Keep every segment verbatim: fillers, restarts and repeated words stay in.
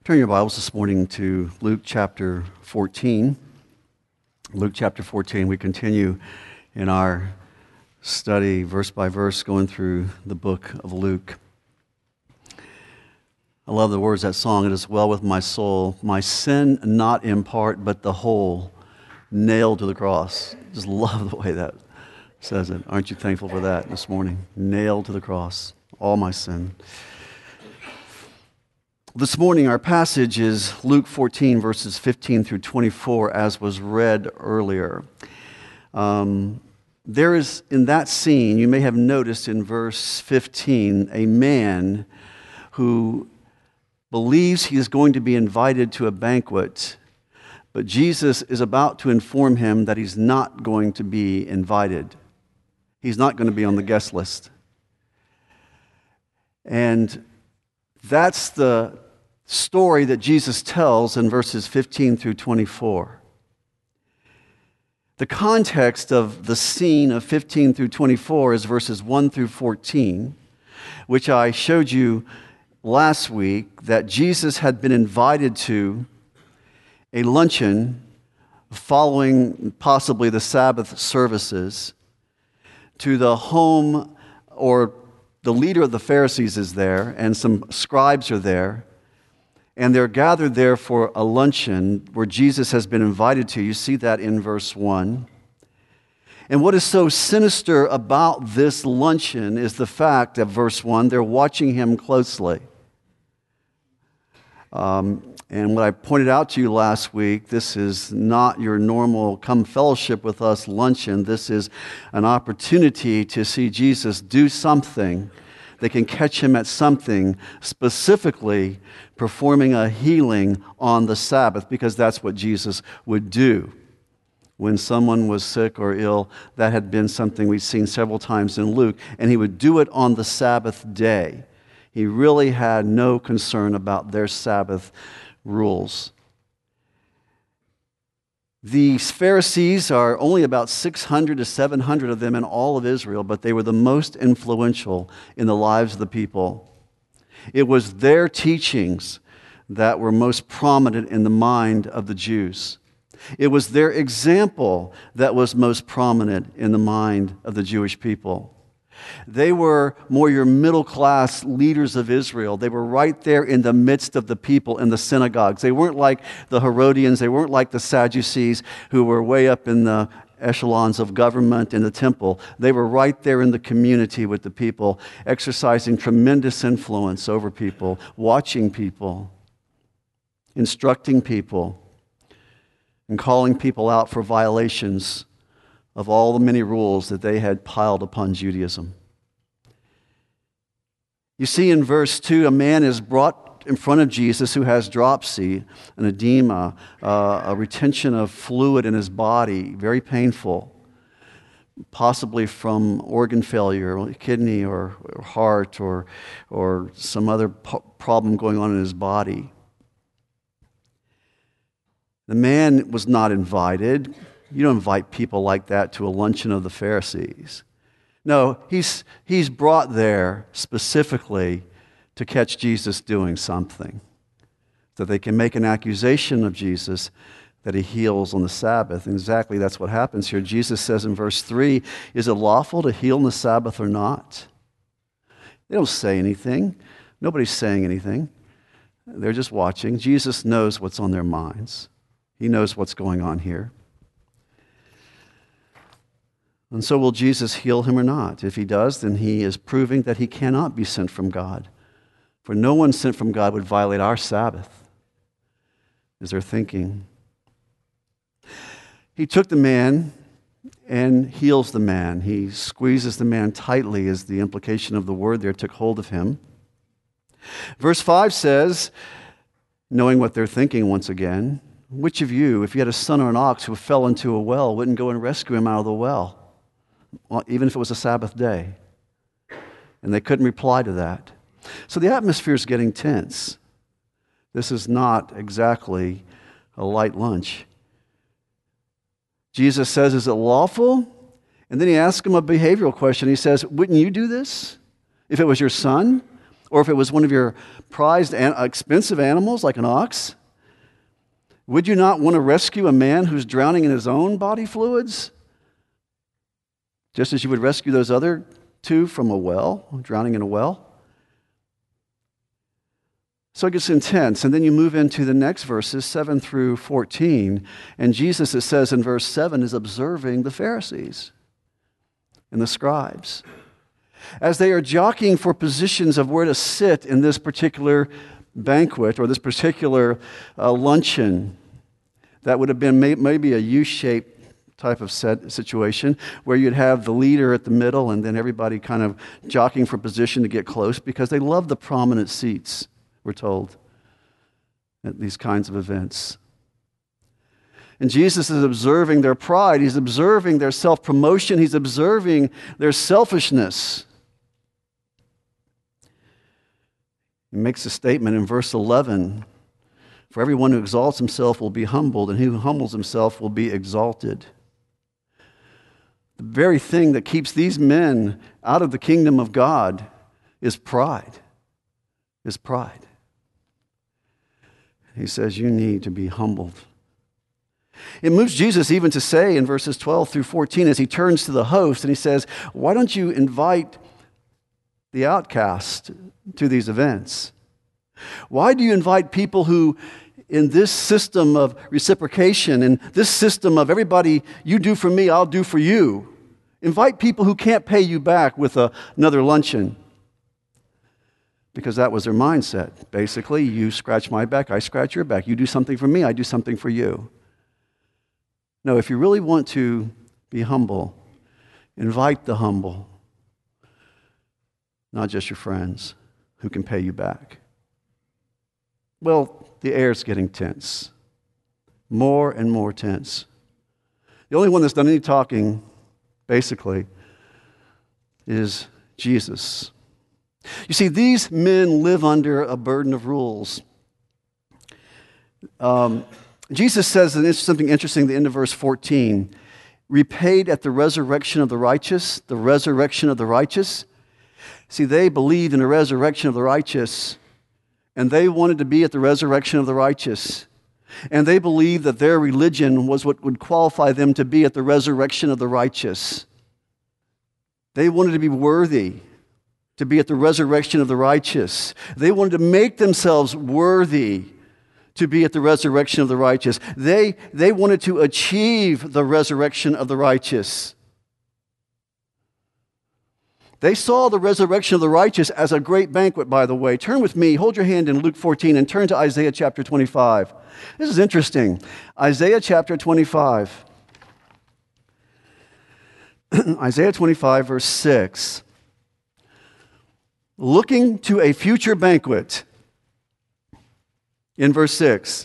Turn your Bibles this morning to Luke chapter fourteen. Luke chapter fourteen, we continue in our study verse by verse going through the book of Luke. I love the words of that song. It is well with my soul, my sin not in part, but the whole, nailed to the cross. Just love the way that says it. Aren't you thankful for that this morning? Nailed to the cross, all my sin. This morning, our passage is Luke fourteen, verses fifteen through twenty-four, as was read earlier. Um, there is, in that scene, you may have noticed in verse fifteen, a man who believes he is going to be invited to a banquet, but Jesus is about to inform him that he's not going to be invited. He's not going to be on the guest list. And that's the story that Jesus tells in verses fifteen through twenty-four. The context of the scene of fifteen through twenty-four is verses one through fourteen, which I showed you last week, that Jesus had been invited to a luncheon following possibly the Sabbath services to the home, or the leader of the Pharisees is there, and some scribes are there, and they're gathered there for a luncheon where Jesus has been invited to. You see that in verse one. And what is so sinister about this luncheon is the fact that, verse one, they're watching him closely. Um, and what I pointed out to you last week, this is not your normal come fellowship with us luncheon. This is an opportunity to see Jesus do something. They can catch him at something, specifically performing a healing on the Sabbath, because that's what Jesus would do. When someone was sick or ill, that had been something we've seen several times in Luke, and he would do it on the Sabbath day. He really had no concern about their Sabbath rules. The Pharisees are only about six hundred to seven hundred of them in all of Israel, but they were the most influential in the lives of the people. It was their teachings that were most prominent in the mind of the Jews. It was their example that was most prominent in the mind of the Jewish people. They were more your middle-class leaders of Israel. They were right there in the midst of the people in the synagogues. They weren't like the Herodians. They weren't like the Sadducees, who were way up in the echelons of government in the temple. They were right there in the community with the people, exercising tremendous influence over people, watching people, instructing people, and calling people out for violations of all the many rules that they had piled upon Judaism. You see in verse two, a man is brought in front of Jesus who has dropsy, an edema, uh, a retention of fluid in his body, very painful, possibly from organ failure, kidney or, or heart or, or some other po- problem going on in his body. The man was not invited. You don't invite people like that to a luncheon of the Pharisees. No, he's, he's brought there specifically to catch Jesus doing something, so they can make an accusation of Jesus that he heals on the Sabbath. And exactly that's what happens here. Jesus says in verse three, is it lawful to heal on the Sabbath or not? They don't say anything. Nobody's saying anything. They're just watching. Jesus knows what's on their minds. He knows what's going on here. And so will Jesus heal him or not? If he does, then he is proving that he cannot be sent from God. For no one sent from God would violate our Sabbath, is their thinking. He took the man and heals the man. He squeezes the man tightly, is the implication of the word there, took hold of him. Verse five says, knowing what they're thinking once again, which of you, if you had a son or an ox who fell into a well, wouldn't go and rescue him out of the well? Well, even if it was a Sabbath day. And they couldn't reply to that. So the atmosphere is getting tense. This is not exactly a light lunch. Jesus says, is it lawful? And then he asks him a behavioral question. He says, wouldn't you do this if it was your son? Or if it was one of your prized, an- expensive animals like an ox, would you not want to rescue a man who's drowning in his own body fluids? Just as you would rescue those other two from a well, drowning in a well? So it gets intense. And then you move into the next verses, seven through fourteen. And Jesus, it says in verse seven, is observing the Pharisees and the scribes as they are jockeying for positions of where to sit in this particular banquet or this particular uh, luncheon. That would have been may- maybe a U-shaped type of set situation where you'd have the leader at the middle and then everybody kind of jockeying for position to get close because they love the prominent seats, we're told, at these kinds of events. And Jesus is observing their pride. He's observing their self-promotion. He's observing their selfishness. He makes a statement in verse eleven, "For everyone who exalts himself will be humbled, and he who humbles himself will be exalted." The very thing that keeps these men out of the kingdom of God is pride, is pride. He says you need to be humbled. It moves Jesus even to say in verses twelve through fourteen as he turns to the host and he says, why don't you invite the outcast to these events? Why do you invite people who in this system of reciprocation, in this system of everybody, you do for me, I'll do for you, invite people who can't pay you back with a, another luncheon? Because that was their mindset. Basically, you scratch my back, I scratch your back. You do something for me, I do something for you. No, if you really want to be humble, invite the humble, not just your friends who can pay you back. Well, the air's getting tense, more and more tense. The only one that's done any talking, basically, is Jesus. You see, these men live under a burden of rules. Um, Jesus says something interesting at the end of verse fourteen. Repaid at the resurrection of the righteous, the resurrection of the righteous. See, they believed in the resurrection of the righteous, and they wanted to be at the resurrection of the righteous. And they believed that their religion was what would qualify them to be at the resurrection of the righteous. They wanted to be worthy to be at the resurrection of the righteous. They wanted to make themselves worthy to be at the resurrection of the righteous. They, they wanted to achieve the resurrection of the righteous. They saw the resurrection of the righteous as a great banquet, by the way. Turn with me, hold your hand in Luke fourteen and turn to Isaiah chapter twenty-five. This is interesting. Isaiah chapter twenty-five. Isaiah twenty-five, verse six. Looking to a future banquet. In verse six.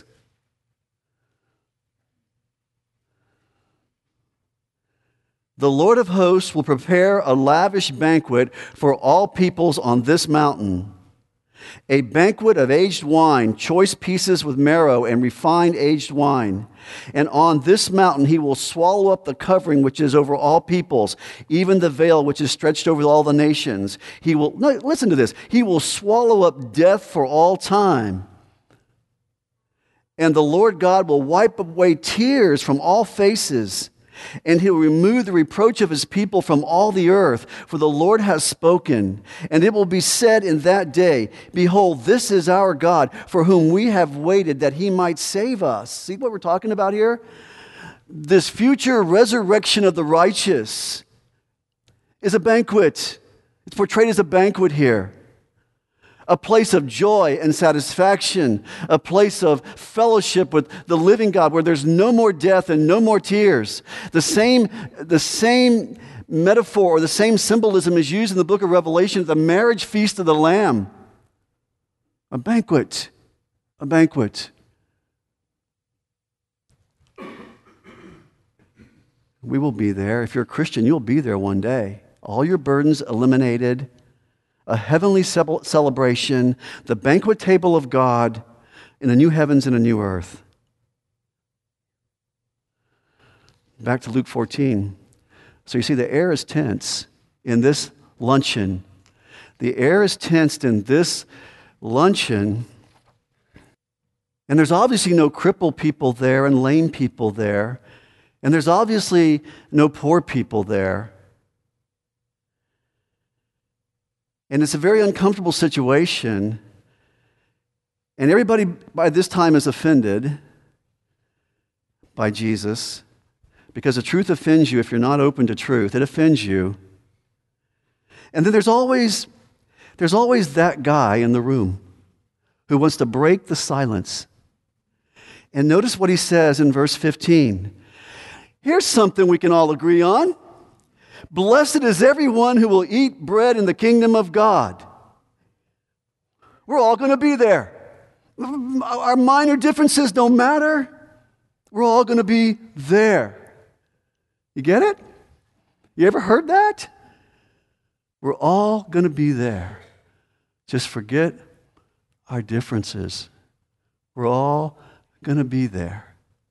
The Lord of hosts will prepare a lavish banquet for all peoples on this mountain, a banquet of aged wine, choice pieces with marrow and refined aged wine. And on this mountain he will swallow up the covering which is over all peoples, even the veil which is stretched over all the nations. He will, no, listen to this, he will swallow up death for all time. And the Lord God will wipe away tears from all faces, and he'll remove the reproach of his people from all the earth, for the Lord has spoken. And it will be said in that day, behold, this is our God, for whom we have waited, that he might save us. See what we're talking about here? This future resurrection of the righteous is a banquet. It's portrayed as a banquet here. A place of joy and satisfaction, a place of fellowship with the living God where there's no more death and no more tears. The same, the same metaphor or the same symbolism is used in the book of Revelation, the marriage feast of the Lamb. A banquet, a banquet. We will be there. If you're a Christian, you'll be there one day. All your burdens eliminated. A heavenly celebration, the banquet table of God in a new heavens and a new earth. Back to Luke fourteen. So you see, the air is tense in this luncheon. The air is tensed in this luncheon, and there's obviously no crippled people there and lame people there, and there's obviously no poor people there. And it's a very uncomfortable situation, and everybody by this time is offended by Jesus, because the truth offends you if you're not open to truth. It offends you. And then there's always, there's always that guy in the room who wants to break the silence. And notice what he says in verse fifteen. Here's something we can all agree on. Blessed is everyone who will eat bread in the kingdom of God. We're all going to be there. Our minor differences don't matter. We're all going to be there. You get it? You ever heard that? We're all going to be there. Just forget our differences. We're all going to be there.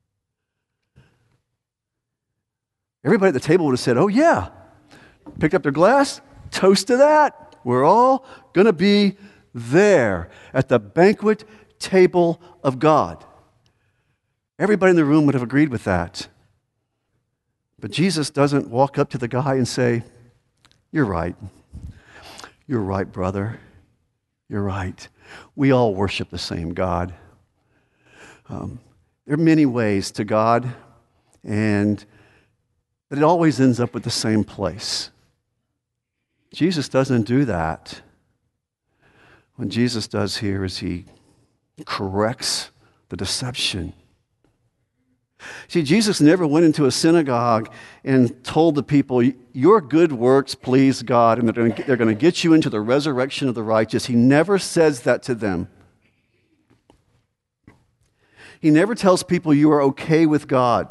Everybody at the table would have said, oh yeah. Picked up their glass, toast to that. We're all going to be there at the banquet table of God. Everybody in the room would have agreed with that. But Jesus doesn't walk up to the guy and say, you're right. You're right, brother. You're right. We all worship the same God. Um, there are many ways to God, and but it always ends up with the same place. Jesus doesn't do that. What Jesus does here is he corrects the deception. See, Jesus never went into a synagogue and told the people, your good works please God, and they're going to, they're going to get you into the resurrection of the righteous. He never says that to them. He never tells people you are okay with God.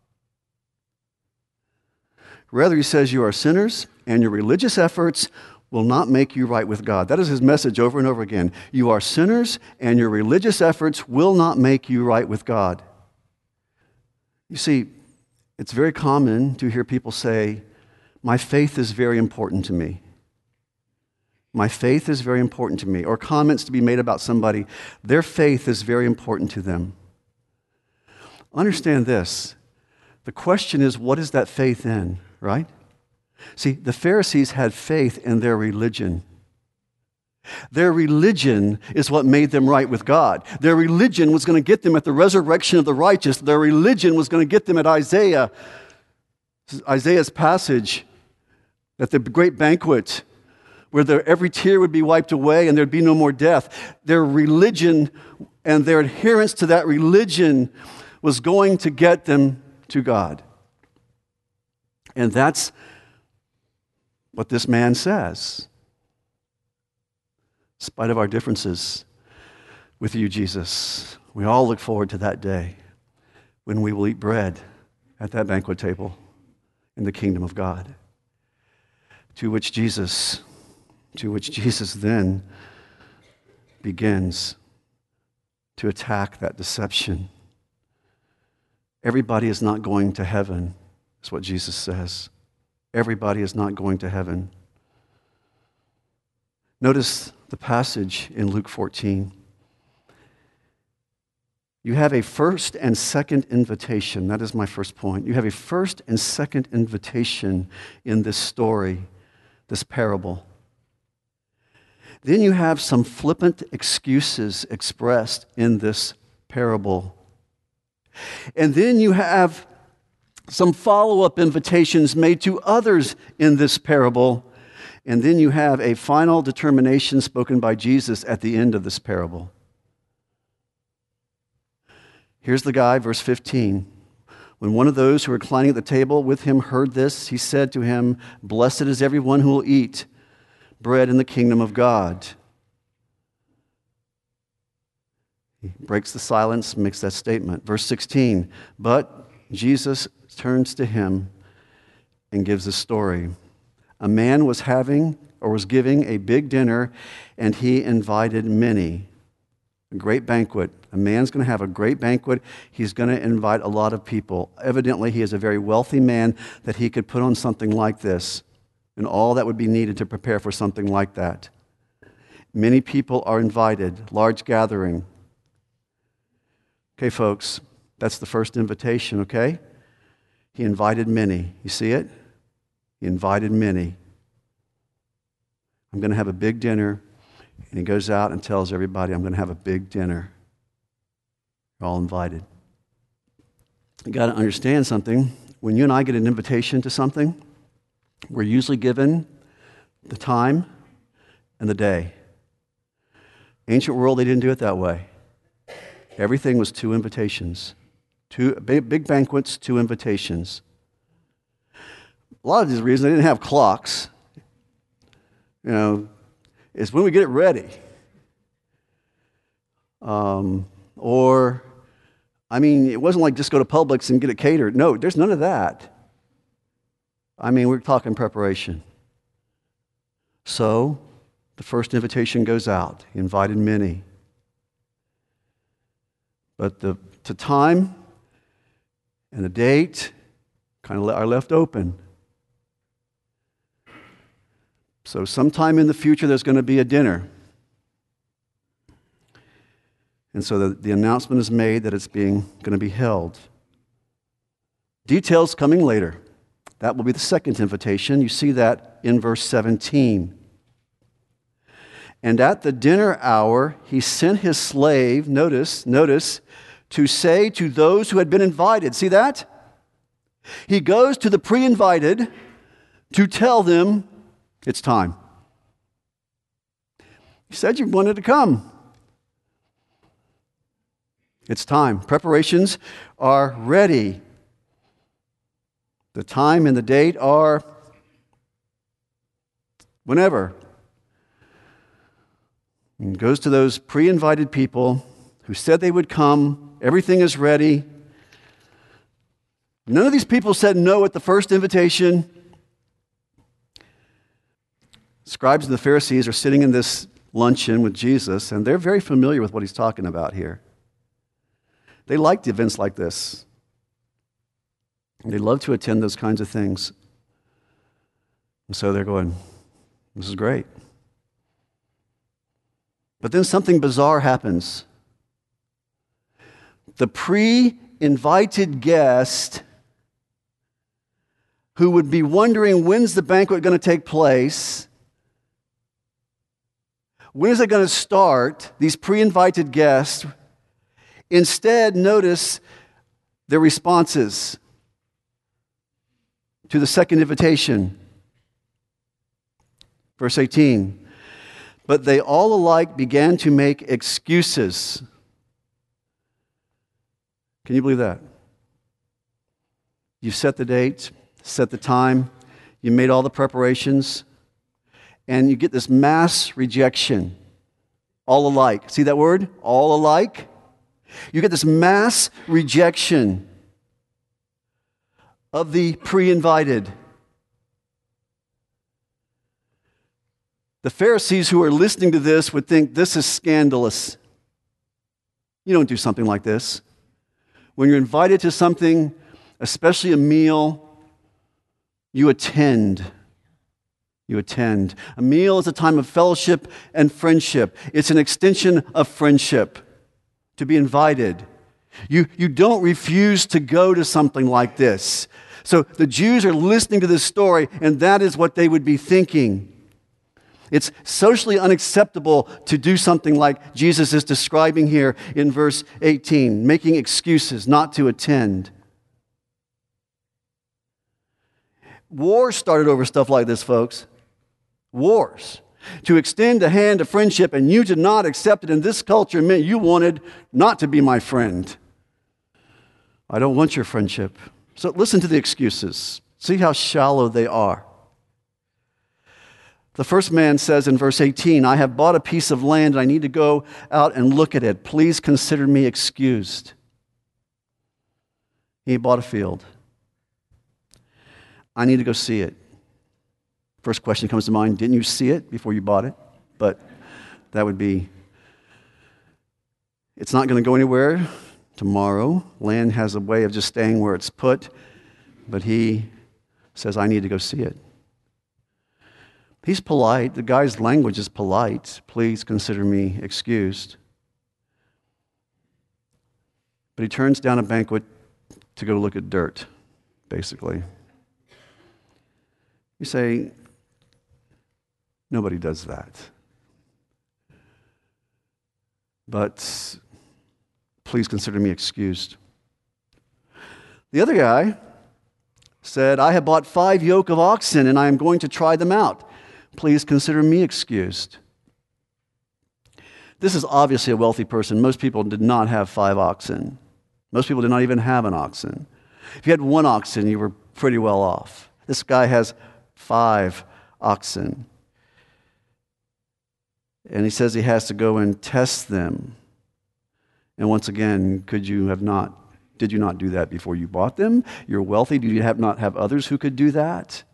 Rather, he says you are sinners, and your religious efforts will not make you right with God. That is his message over and over again. You are sinners, and your religious efforts will not make you right with God. You see, it's very common to hear people say, my faith is very important to me. My faith is very important to me. Or comments to be made about somebody, their faith is very important to them. Understand this. The question is, what is that faith in, right? See, the Pharisees had faith in their religion. Their religion is what made them right with God. Their religion was going to get them at the resurrection of the righteous. Their religion was going to get them at Isaiah, Isaiah's passage, at the great banquet, where their, every tear would be wiped away and there'd be no more death. Their religion and their adherence to that religion was going to get them to God. And that's what this man says. In spite of our differences with you, Jesus, we all look forward to that day when we will eat bread at that banquet table in the kingdom of God. To which Jesus, to which Jesus then begins to attack that deception. Everybody is not going to heaven, is what Jesus says. Everybody is not going to heaven. Notice the passage in Luke fourteen. You have a first and second invitation. That is my first point. You have a first and second invitation in this story, this parable. Then you have some flippant excuses expressed in this parable. And then you have some follow-up invitations made to others in this parable. And then you have a final determination spoken by Jesus at the end of this parable. Here's the guy, verse fifteen. When one of those who were reclining at the table with him heard this, he said to him, "Blessed is everyone who will eat bread in the kingdom of God." He breaks the silence, makes that statement. Verse sixteen, but Jesus turns to him and gives a story. A man was having or was giving a big dinner, and he invited many. A great banquet. A man's going to have a great banquet. He's going to invite a lot of people. Evidently, he is a very wealthy man that he could put on something like this and all that would be needed to prepare for something like that. Many people are invited, large gathering. Okay, folks, that's the first invitation, okay? He invited many. You see it? He invited many. I'm going to have a big dinner. And he goes out and tells everybody, I'm going to have a big dinner. You're all invited. You got to understand something. When you and I get an invitation to something, we're usually given the time and the day. Ancient world, they didn't do it that way. Everything was two invitations. Two big, big banquets, two invitations. A lot of these reasons, they didn't have clocks. You know, it's when we get it ready. Um, or, I mean, it wasn't like just go to Publix and get it catered. No, there's none of that. I mean, we're talking preparation. So, the first invitation goes out. He invited many. But the, the time and the date kind of are left open. So sometime in the future, there's going to be a dinner. And so the, the announcement is made that it's being going to be held. Details coming later. That will be the second invitation. You see that in verse seventeen. And at the dinner hour, he sent his slave, notice, notice, to say to those who had been invited. See that? He goes to the pre-invited to tell them it's time. You said you wanted to come. It's time. Preparations are ready. The time and the date are whenever. And goes to those pre-invited people who said they would come. Everything is ready. None of these people said no at the first invitation. Scribes and the Pharisees are sitting in this luncheon with Jesus, and they're very familiar with what he's talking about here. They liked events like this. They love to attend those kinds of things. And so they're going, this is great. But then something bizarre happens. The pre-invited guest who would be wondering, when's the banquet going to take place? When is it going to start? These pre-invited guests, instead, notice their responses to the second invitation. Verse eighteen. But they all alike began to make excuses. Can you believe that? You set the date, set the time, you made all the preparations, and you get this mass rejection. All alike. See that word? All alike. You get this mass rejection of the pre-invited. The Pharisees who are listening to this would think this is scandalous. You don't do something like this. When you're invited to something, especially a meal, you attend. You attend. A meal is a time of fellowship and friendship. It's an extension of friendship to be invited. You, you don't refuse to go to something like this. So the Jews are listening to this story, and that is what they would be thinking. It's socially unacceptable to do something like Jesus is describing here in verse eighteen, making excuses not to attend. Wars started over stuff like this, folks. Wars. To extend a hand of friendship and you did not accept it in this culture meant you wanted not to be my friend. I don't want your friendship. So listen to the excuses. See how shallow they are. The first man says in verse eighteen, I have bought a piece of land and I need to go out and look at it. Please consider me excused. He bought a field. I need to go see it. First question comes to mind, didn't you see it before you bought it? But that would be, it's not going to go anywhere tomorrow. Land has a way of just staying where it's put. But he says, I need to go see it. He's polite. The guy's language is polite. Please consider me excused. But he turns down a banquet to go look at dirt, basically. You say, nobody does that. But please consider me excused. The other guy said, I have bought five yoke of oxen and I am going to try them out. Please consider me excused. This is obviously a wealthy person. Most people did not have five oxen. Most people did not even have an oxen. If you had one oxen, you were pretty well off. This guy has five oxen. And he says he has to go and test them. And once again, could you have not, did you not do that before you bought them? You're wealthy. Do you have not have others who could do that?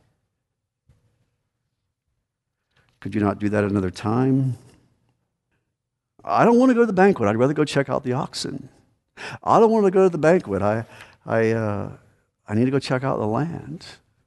Could you not do that another time? I don't want to go to the banquet. I'd rather go check out the oxen. I don't want to go to the banquet. I, I, uh, I need to go check out the land.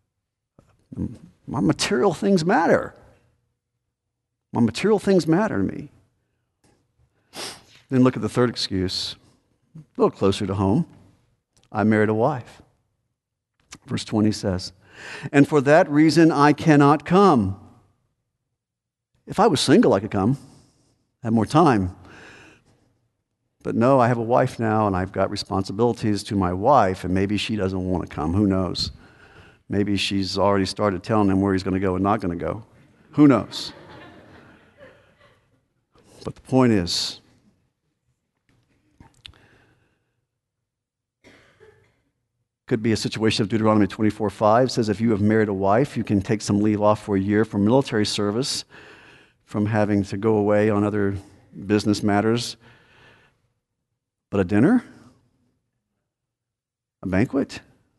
My material things matter. My material things matter to me. Then look at the third excuse, a little closer to home. I married a wife. Verse twenty says, and for that reason I cannot come. If I was single, I could come, have more time. But no, I have a wife now, and I've got responsibilities to my wife, and maybe she doesn't want to come. Who knows? Maybe she's already started telling him where he's going to go and not going to go. Who knows? But the point is, could be a situation of Deuteronomy twenty-four five says if you have married a wife, you can take some leave off for a year from military service, from having to go away on other business matters. But a dinner? A banquet?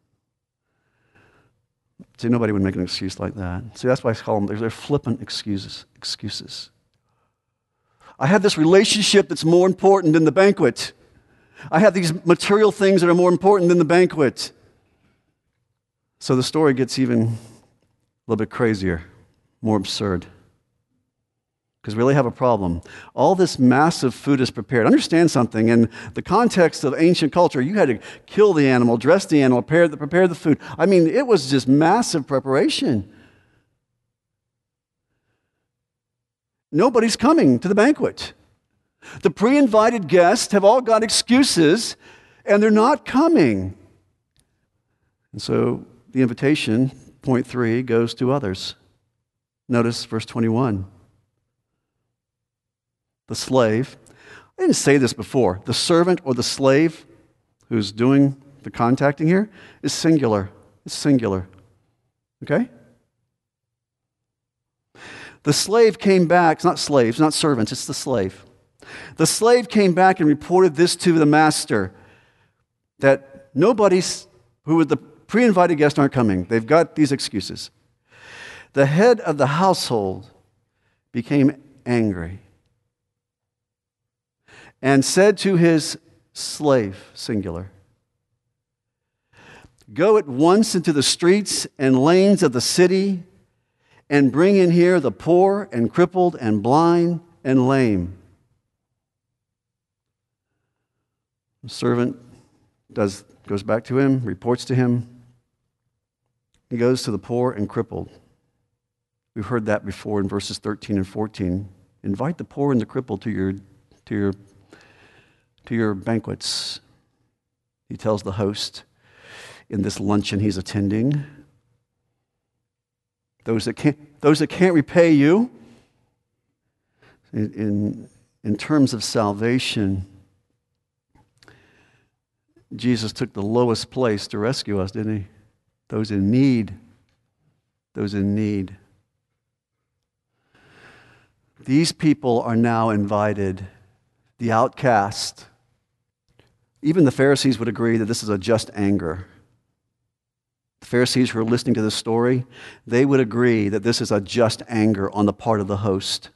See, nobody would make an excuse like that. See, that's why I call them, they're flippant excuses. excuses. I have this relationship that's more important than the banquet. I have these material things that are more important than the banquet. So the story gets even a little bit crazier, more absurd. Because we really have a problem. All this massive food is prepared. Understand something. In the context of ancient culture, you had to kill the animal, dress the animal, prepare the, prepare the food. I mean, it was just massive preparation. Nobody's coming to the banquet. The pre-invited guests have all got excuses, and they're not coming. And so the invitation, point three, goes to others. Notice verse twenty-one. The slave, I didn't say this before, the servant or the slave who's doing the contacting here is singular. It's singular. Okay? The slave came back, it's not slaves, not servants, it's the slave. The slave came back and reported this to the master, that nobody's, who were the pre-invited guests aren't coming. They've got these excuses. The head of the household became angry and said to his slave, singular, go at once into the streets and lanes of the city and bring in here the poor and crippled and blind and lame. The servant does, goes back to him, reports to him. He goes to the poor and crippled. We've heard that before in verses thirteen and fourteen. Invite the poor and the crippled to your, to your to your banquets, he tells the host in this luncheon he's attending. Those that can't, those that can't repay you, in, in, in terms of salvation, Jesus took the lowest place to rescue us, didn't he? Those in need. Those in need. These people are now invited, the outcast. Even the Pharisees would agree that this is a just anger. The Pharisees who are listening to this story, they would agree that this is a just anger on the part of the host.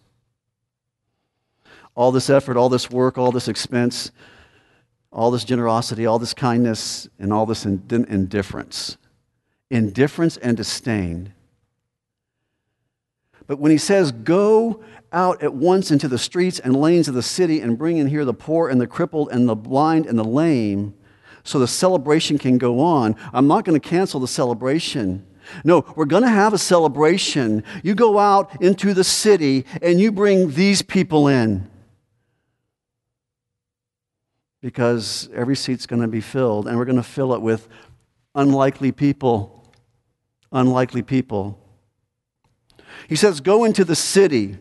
All this effort, all this work, all this expense, all this generosity, all this kindness, and all this indifference. Indifference and disdain. But when he says, go out at once into the streets and lanes of the city and bring in here the poor and the crippled and the blind and the lame, so the celebration can go on. I'm not going to cancel the celebration. No, we're going to have a celebration. You go out into the city and you bring these people in. Because every seat's going to be filled, and we're going to fill it with unlikely people. Unlikely people. He says, go into the city.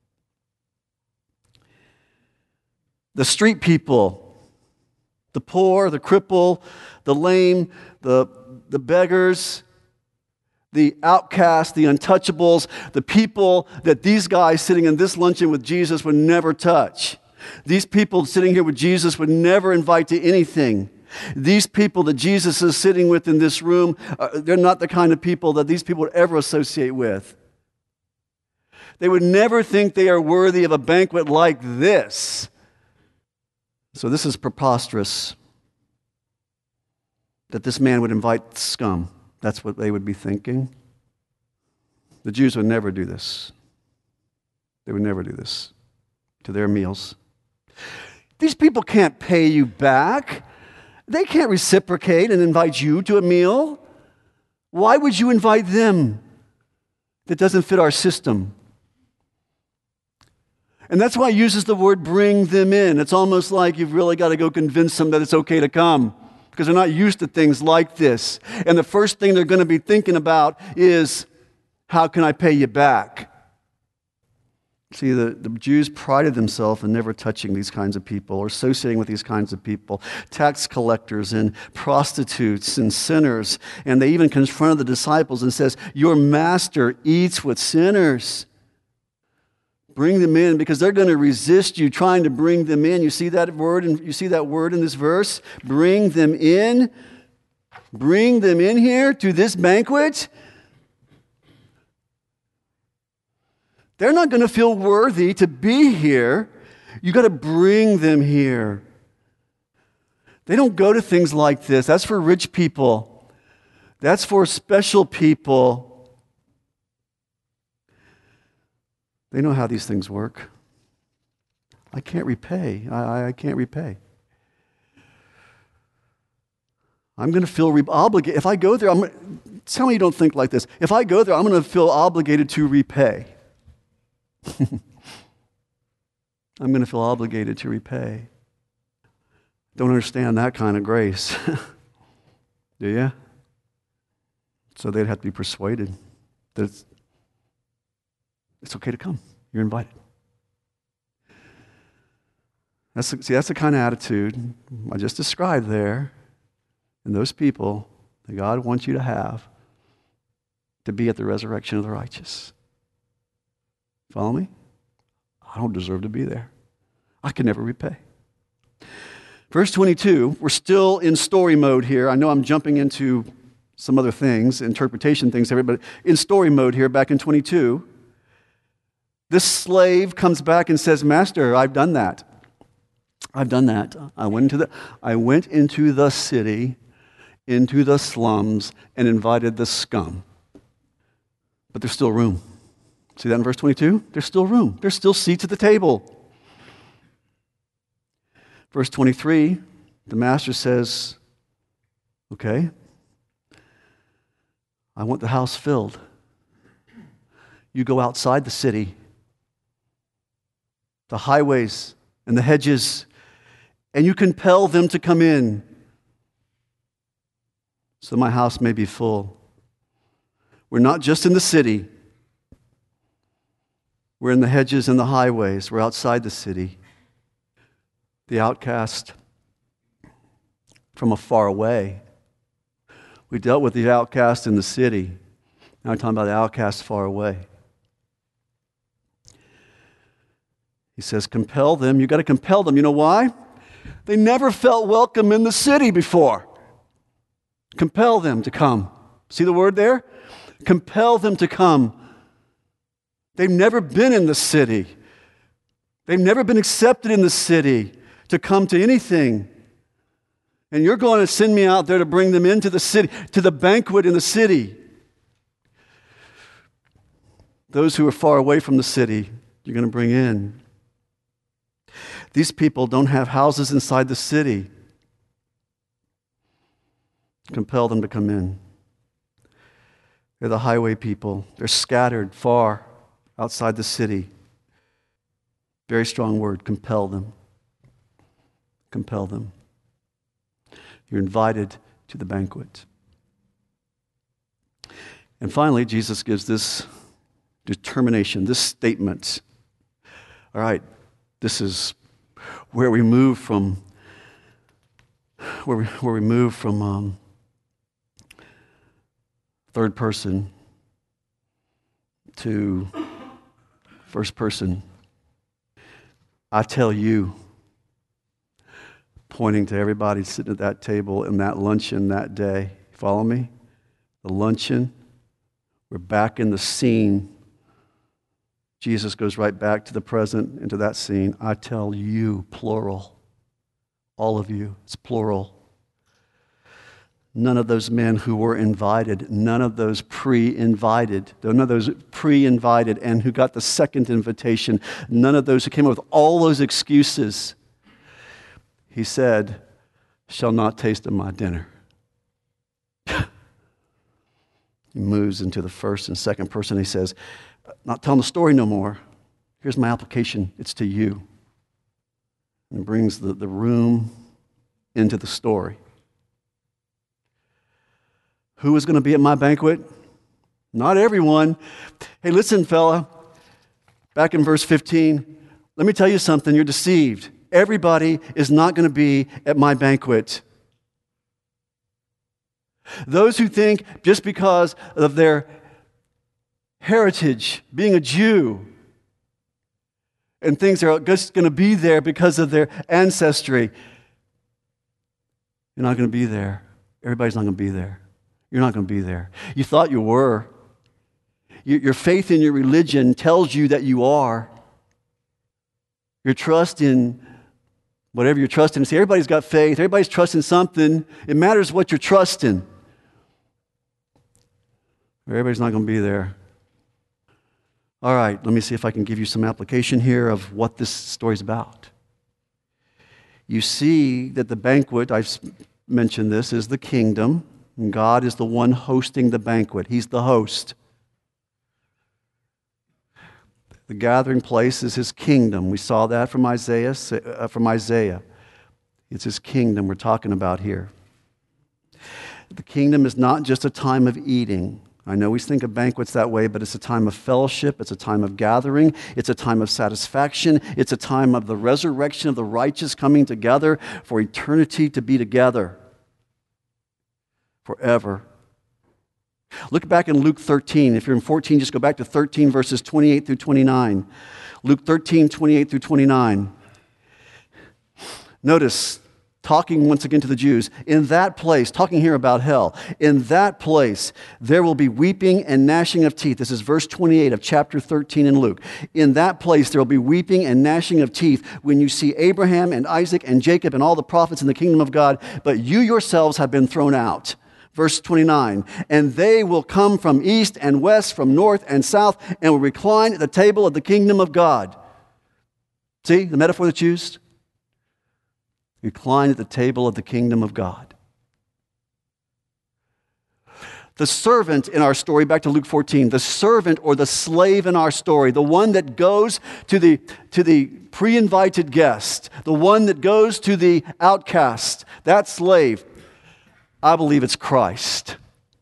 The street people, the poor, the cripple, the lame, the, the beggars, the outcasts, the untouchables, the people that these guys sitting in this luncheon with Jesus would never touch. These people sitting here with Jesus would never invite to anything. These people that Jesus is sitting with in this room, uh, they're not the kind of people that these people would ever associate with. They would never think they are worthy of a banquet like this. So this is preposterous that this man would invite scum. That's what they would be thinking. The Jews would never do this. They would never do this to their meals. These people can't pay you back. They can't reciprocate and invite you to a meal. Why would you invite them? That doesn't fit our system. And that's why he uses the word bring them in. It's almost like you've really got to go convince them that it's okay to come, because they're not used to things like this. And the first thing they're going to be thinking about is, how can I pay you back? See, the, the Jews prided themselves in never touching these kinds of people or associating with these kinds of people, tax collectors and prostitutes and sinners. And they even confronted the disciples and says, your master eats with sinners. Bring them in, because they're going to resist you trying to bring them in. You see that word, and you see that word in this verse? Bring them in. Bring them in here to this banquet. They're not going to feel worthy to be here. You got to bring them here. They don't go to things like this. That's for rich people. That's for special people. They know how these things work. I can't repay. I, I can't repay. I'm going to feel re- obligated. If I go there, I'm, tell me you don't think like this. If I go there, I'm going to feel obligated to repay. I'm going to feel obligated to repay. Don't understand that kind of grace. Do you? So they'd have to be persuaded that it's, it's okay to come. You're invited. That's the, see, that's the kind of attitude I just described there, and those people that God wants you to have to be at the resurrection of the righteous. Follow me? I don't deserve to be there. I can never repay. Verse twenty-two, we're still in story mode here. I know I'm jumping into some other things, interpretation things, but in story mode here, back in twenty-two, this slave comes back and says, Master, I've done that. I've done that. I went into the, I went into the city, into the slums, and invited the scum. But there's still room. See that in verse twenty-two? There's still room. There's still seats at the table. Verse twenty-three, the master says, okay, I want the house filled. You go outside the city, the highways and the hedges, and you compel them to come in so my house may be full. We're not just in the city. We're in the hedges and the highways. We're outside the city. The outcast from afar away. We dealt with the outcast in the city. Now we're talking about the outcast far away. He says, compel them. You've got to compel them. You know why? They never felt welcome in the city before. Compel them to come. See the word there? Compel them to come. They've never been in the city. They've never been accepted in the city to come to anything. And you're going to send me out there to bring them into the city, to the banquet in the city. Those who are far away from the city, you're going to bring in. These people don't have houses inside the city. Compel them to come in. They're the highway people. They're scattered far outside the city. Very strong word, compel them. Compel them. You're invited to the banquet. And finally, Jesus gives this determination, this statement. All right, this is where we move from, where we, where we move from um, third person to first person. I tell you, pointing to everybody sitting at that table in that luncheon that day. Follow me? The luncheon. We're back in the scene. Jesus goes right back to the present, into that scene. I tell you, plural. All of you. It's plural. None of those men who were invited, none of those pre-invited, none of those pre-invited and who got the second invitation, none of those who came up with all those excuses, he said, shall not taste of my dinner. He moves into the first and second person. He says, not telling the story no more. Here's my application. It's to you. And brings the, the room into the story. Who is going to be at my banquet? Not everyone. Hey, listen, fella. Back in verse fifteen, let me tell you something. You're deceived. Everybody is not going to be at my banquet. Those who think just because of their heritage, being a Jew, and things are just going to be there because of their ancestry, you're not going to be there. Everybody's not going to be there. You're not going to be there. You thought you were. Your faith in your religion tells you that you are. Your trust in whatever you're trusting. See, everybody's got faith. Everybody's trusting something. It matters what you're trusting. Everybody's not going to be there. All right, let me see if I can give you some application here of what this story's about. You see that the banquet, I've mentioned this, is the kingdom. And God is the one hosting the banquet. He's the host. The gathering place is his kingdom. We saw that from Isaiah. Uh, from Isaiah. It's his kingdom we're talking about here. The kingdom is not just a time of eating. I know we think of banquets that way, but it's a time of fellowship. It's a time of gathering. It's a time of satisfaction. It's a time of the resurrection of the righteous coming together for eternity to be together. Forever. Look back in Luke thirteen. If you're in fourteen, just go back to thirteen, verses twenty-eight through twenty-nine. Luke thirteen, twenty-eight through twenty-nine. Notice, talking once again to the Jews, in that place, talking here about hell, in that place there will be weeping and gnashing of teeth. This is verse twenty-eight of chapter thirteen in Luke. In that place there will be weeping and gnashing of teeth when you see Abraham and Isaac and Jacob and all the prophets in the kingdom of God, but you yourselves have been thrown out. Verse twenty-nine, and they will come from east and west, from north and south, and will recline at the table of the kingdom of God. See the metaphor that's used? Recline at the table of the kingdom of God. The servant in our story, back to Luke fourteen, the servant or the slave in our story, the one that goes to the, to the pre-invited guest, the one that goes to the outcast, that slave, I believe it's Christ.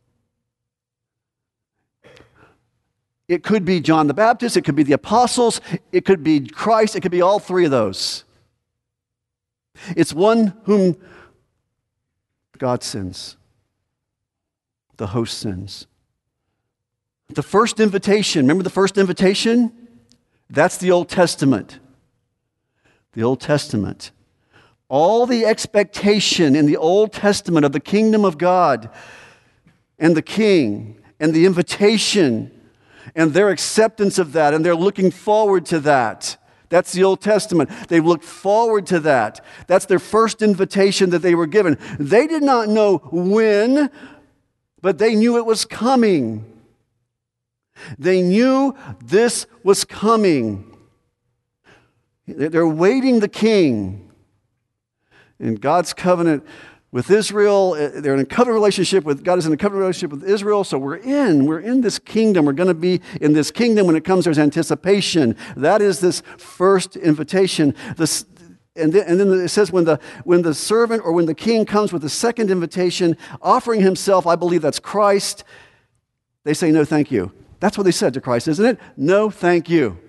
It could be John the Baptist, it could be the apostles, it could be Christ, it could be all three of those. It's one whom God sends. The host sends. The first invitation, remember the first invitation? That's the Old Testament. The Old Testament. All the expectation in the Old Testament of the kingdom of God and the king and the invitation and their acceptance of that, and they're looking forward to that. That's the Old Testament. They looked forward to that. That's their first invitation that they were given. They did not know when, but they knew it was coming. They knew this was coming. They're waiting the king. In God's covenant with Israel, they're in a covenant relationship with God is in a covenant relationship with Israel. So we're in, we're in this kingdom. We're going to be in this kingdom. When it comes, there's anticipation. That is this first invitation. This, and then, and then it says when the when the servant or when the king comes with the second invitation, offering himself, I believe that's Christ. They say no, thank you. That's what they said to Christ, isn't it? No, thank you.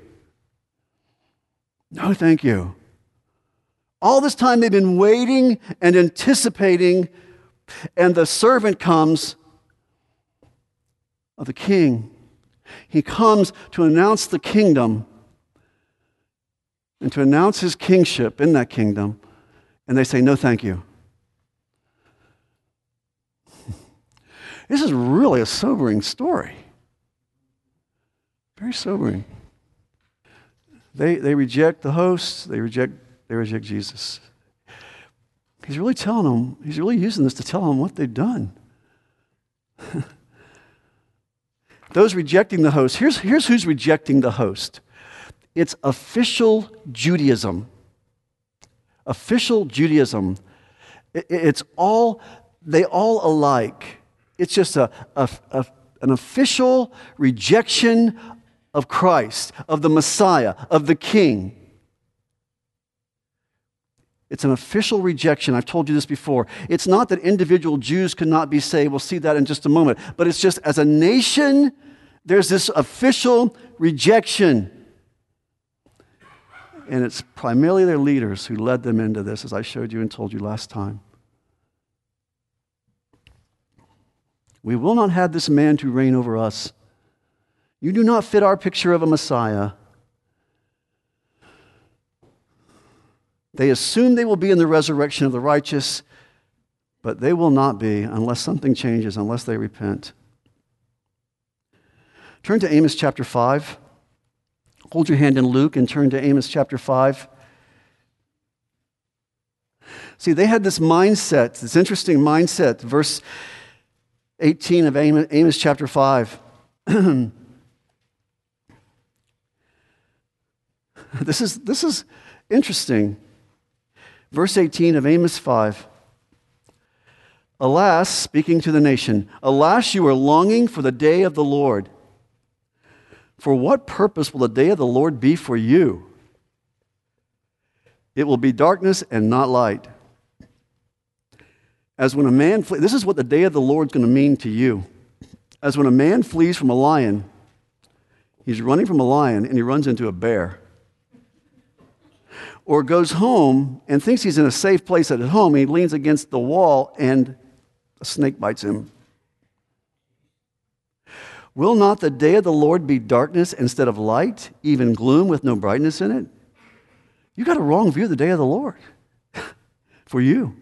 No, thank you. All this time they've been waiting and anticipating, and the servant comes of the king. He comes to announce the kingdom and to announce his kingship in that kingdom, and they say, no, thank you. This is really a sobering story. Very sobering. They, they reject the host, they reject They reject Jesus. He's really telling them, he's really using this to tell them what they've done. Those rejecting the host, here's, here's who's rejecting the host. It's official Judaism. Official Judaism. It, it's all, they all alike. It's just a, a, a, an official rejection of Christ, of the Messiah, of the King. It's an official rejection. I've told you this before. It's not that individual Jews could not be saved. We'll see that in just a moment. But it's just as a nation, there's this official rejection. And it's primarily their leaders who led them into this, as I showed you and told you last time. We will not have this man to reign over us. You do not fit our picture of a Messiah. They assume they will be in the resurrection of the righteous, but they will not be unless something changes, unless they repent. Turn to Amos chapter five. Hold your hand in Luke and turn to Amos chapter five. See, they had this mindset, this interesting mindset. Verse eighteen of Amos, Amos chapter five. This is, this is interesting. Verse eighteen of Amos five. Alas, speaking to the nation, alas, you are longing for the day of the Lord. For what purpose will the day of the Lord be for you? It will be darkness and not light. As when a man flees, this is what the day of the Lord is going to mean to you. As when a man flees from a lion, he's running from a lion and he runs into a bear. Or goes home and thinks he's in a safe place at home. He leans against the wall and a snake bites him. Will not the day of the Lord be darkness instead of light, even gloom with no brightness in it? You got a wrong view of the day of the Lord for you.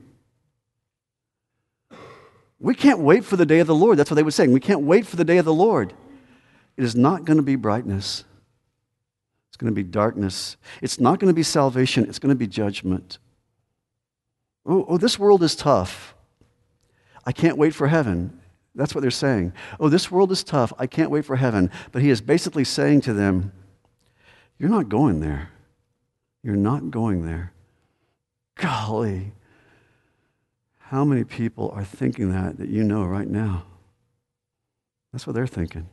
We can't wait for the day of the Lord. That's what they were saying. We can't wait for the day of the Lord. It is not going to be brightness. It's going to be darkness. It's not going to be salvation. It's going to be judgment. Oh, oh, this world is tough. I can't wait for heaven. That's what they're saying. Oh, this world is tough. I can't wait for heaven. But he is basically saying to them, you're not going there. You're not going there. Golly. How many people are thinking that, that you know right now? That's what they're thinking.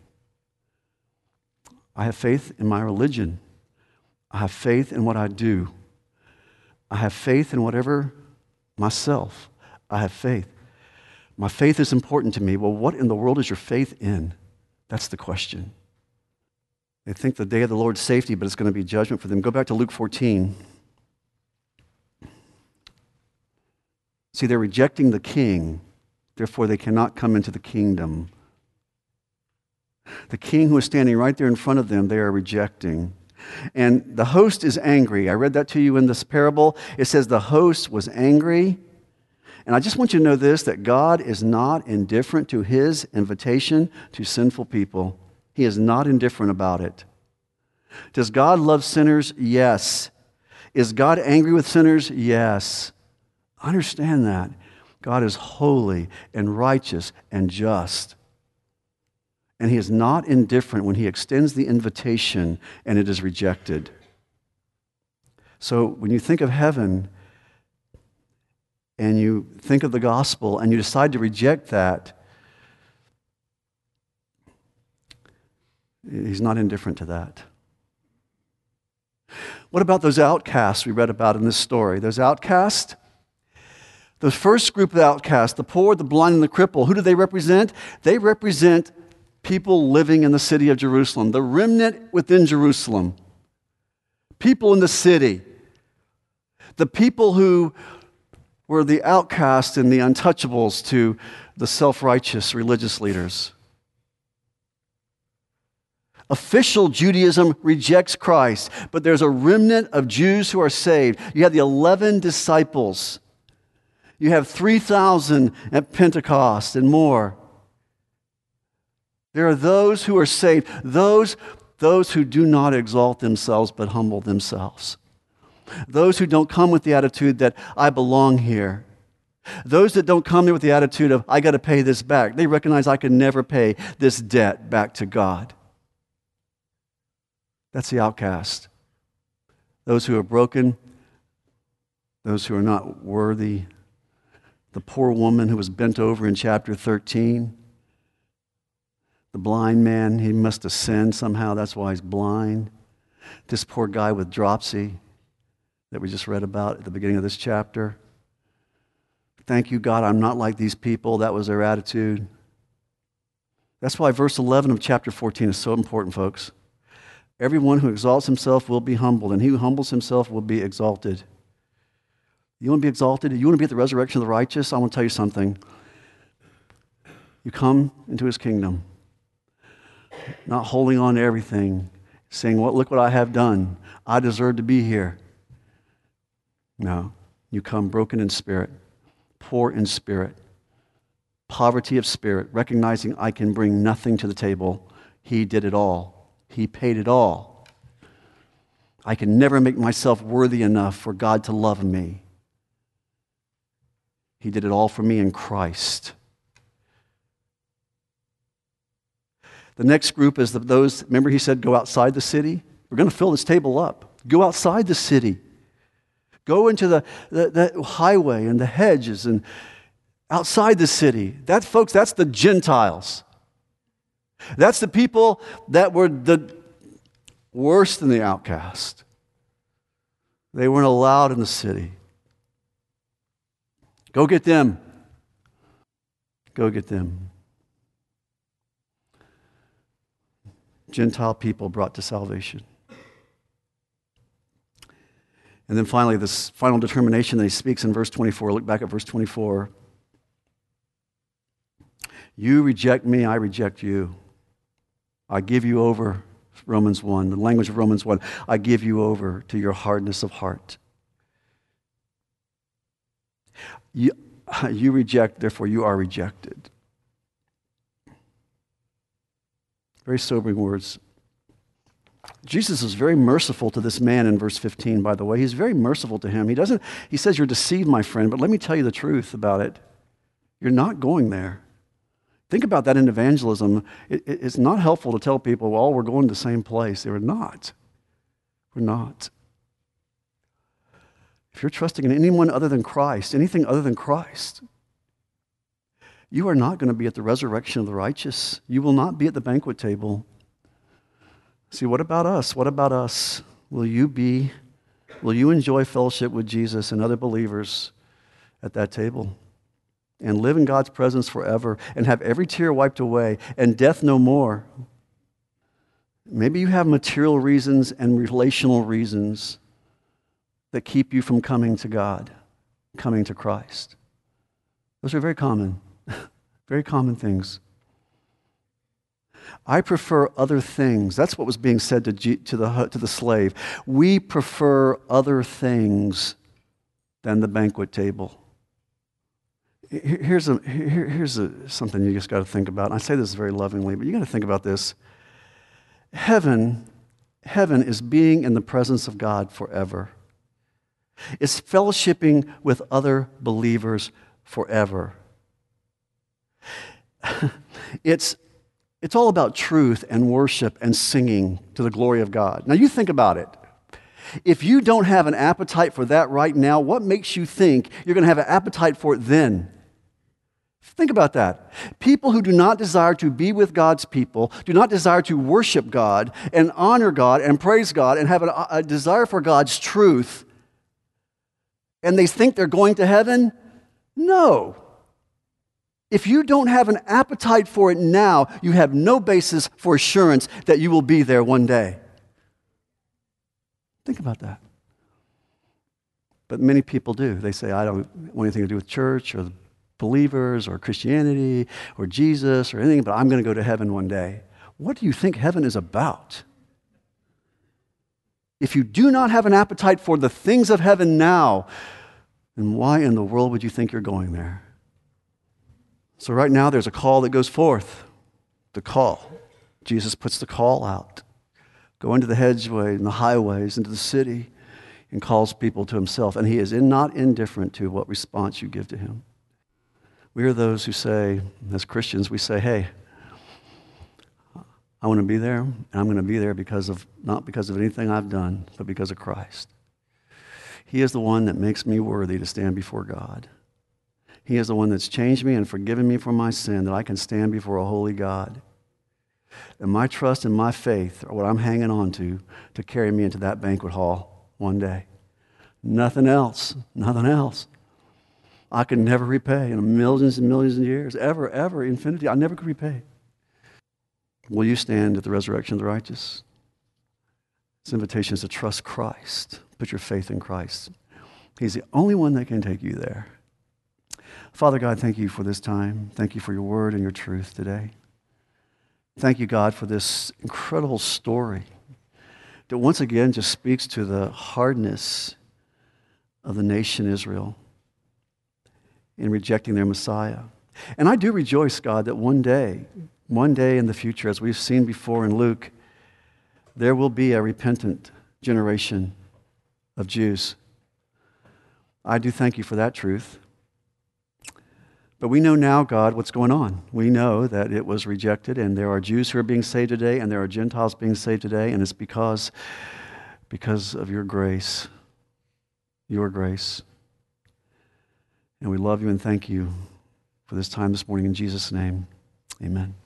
I have faith in my religion. I have faith in what I do. I have faith in whatever myself. I have faith. My faith is important to me. Well, what in the world is your faith in? That's the question. They think the day of the Lord's safety, but it's going to be judgment for them. Go back to Luke fourteen. See, they're rejecting the king, therefore they cannot come into the kingdom. The king who is standing right there in front of them, they are rejecting. And the host is angry. I read that to you in this parable. It says the host was angry. And I just want you to know this, that God is not indifferent to his invitation to sinful people. He is not indifferent about it. Does God love sinners? Yes. Is God angry with sinners? Yes. Understand that. God is holy and righteous and just. And he is not indifferent when he extends the invitation and it is rejected. So when you think of heaven and you think of the gospel and you decide to reject that, he's not indifferent to that. What about those outcasts we read about in this story? Those outcasts? The first group of outcasts, the poor, the blind, and the cripple, who do they represent? They represent people living in the city of Jerusalem, the remnant within Jerusalem. People in the city. The people who were the outcasts and the untouchables to the self-righteous religious leaders. Official Judaism rejects Christ, but there's a remnant of Jews who are saved. You have the eleven disciples. You have three thousand at Pentecost and more. There are those who are saved, those, those who do not exalt themselves but humble themselves. Those who don't come with the attitude that I belong here. Those that don't come here with the attitude of I got to pay this back. They recognize I can never pay this debt back to God. That's the outcast. Those who are broken, those who are not worthy. The poor woman who was bent over in chapter thirteen. The blind man, he must have sinned somehow, that's why he's blind. This poor guy with dropsy that we just read about at the beginning of this chapter. Thank you, God, I'm not like these people. That was their attitude. That's why verse eleven of chapter fourteen is so important, folks. Everyone who exalts himself will be humbled, and he who humbles himself will be exalted. You want to be exalted? You want to be at the resurrection of the righteous? I want to tell you something. You come into his kingdom, not holding on to everything, saying, "What? Look what I have done. I deserve to be here." No, you come broken in spirit, poor in spirit, poverty of spirit, recognizing I can bring nothing to the table. He did it all. He paid it all. I can never make myself worthy enough for God to love me. He did it all for me in Christ. The next group is those, remember he said, go outside the city? We're going to fill this table up. Go outside the city. Go into the, the, the highway and the hedges and outside the city. That, folks, that's the Gentiles. That's the people that were the worse than the outcast. They weren't allowed in the city. Go get them. Go get them. Gentile people brought to salvation. And then finally, this final determination that he speaks in verse twenty-four. Look back at verse twenty-four. You reject me, I reject you. I give you over, Romans one, the language of Romans one, I give you over to your hardness of heart. You, you reject, therefore you are rejected. Very sobering words. Jesus is very merciful to this man in verse fifteen, by the way. He's very merciful to him. He doesn't, he says, you're deceived, my friend, but let me tell you the truth about it. You're not going there. Think about that in evangelism. It, it, it's not helpful to tell people, well, we're going to the same place. They were not. We're not. If you're trusting in anyone other than Christ, anything other than Christ, you are not going to be at the resurrection of the righteous. You will not be at the banquet table. See, what about us? What about us? Will you be, will you enjoy fellowship with Jesus and other believers at that table? And live in God's presence forever and have every tear wiped away and death no more. Maybe you have material reasons and relational reasons that keep you from coming to God, coming to Christ. Those are very common, very common things. I prefer other things. That's what was being said to, G, to, the, to the slave. We prefer other things than the banquet table. Here's, a, here, here's a, something you just got to think about. I say this very lovingly, but you got to think about this. Heaven, heaven is being in the presence of God forever. It's fellowshipping with other believers forever. It's It's all about truth and worship and singing to the glory of God. Now you think about it. If you don't have an appetite for that right now, what makes you think you're going to have an appetite for it then? Think about that. People who do not desire to be with God's people, do not desire to worship God and honor God and praise God and have a, a desire for God's truth, and they think they're going to heaven? No. If you don't have an appetite for it now, you have no basis for assurance that you will be there one day. Think about that. But many people do. They say, I don't want anything to do with church or believers or Christianity or Jesus or anything, but I'm going to go to heaven one day. What do you think heaven is about? If you do not have an appetite for the things of heaven now, then why in the world would you think you're going there? So right now there's a call that goes forth. The call. Jesus puts the call out. Go into the hedgeways and the highways, into the city, and calls people to himself. And he is in, not indifferent to what response you give to him. We are those who say, as Christians, we say, hey, I want to be there, and I'm going to be there because of, not because of anything I've done, but because of Christ. He is the one that makes me worthy to stand before God. He is the one that's changed me and forgiven me for my sin, that I can stand before a holy God. And my trust and my faith are what I'm hanging on to to carry me into that banquet hall one day. Nothing else, nothing else. I can never repay in millions and millions of years, ever, ever, infinity. I never could repay. Will you stand at the resurrection of the righteous? This invitation is to trust Christ. Put your faith in Christ. He's the only one that can take you there. Father God, thank you for this time. Thank you for your word and your truth today. Thank you, God, for this incredible story that once again just speaks to the hardness of the nation Israel in rejecting their Messiah. And I do rejoice, God, that one day, one day in the future, as we've seen before in Luke, there will be a repentant generation of Jews. I do thank you for that truth. But we know now, God, what's going on. We know that it was rejected, and there are Jews who are being saved today, and there are Gentiles being saved today, and it's because, because of your grace, your grace. And we love you and thank you for this time this morning in Jesus' name. Amen.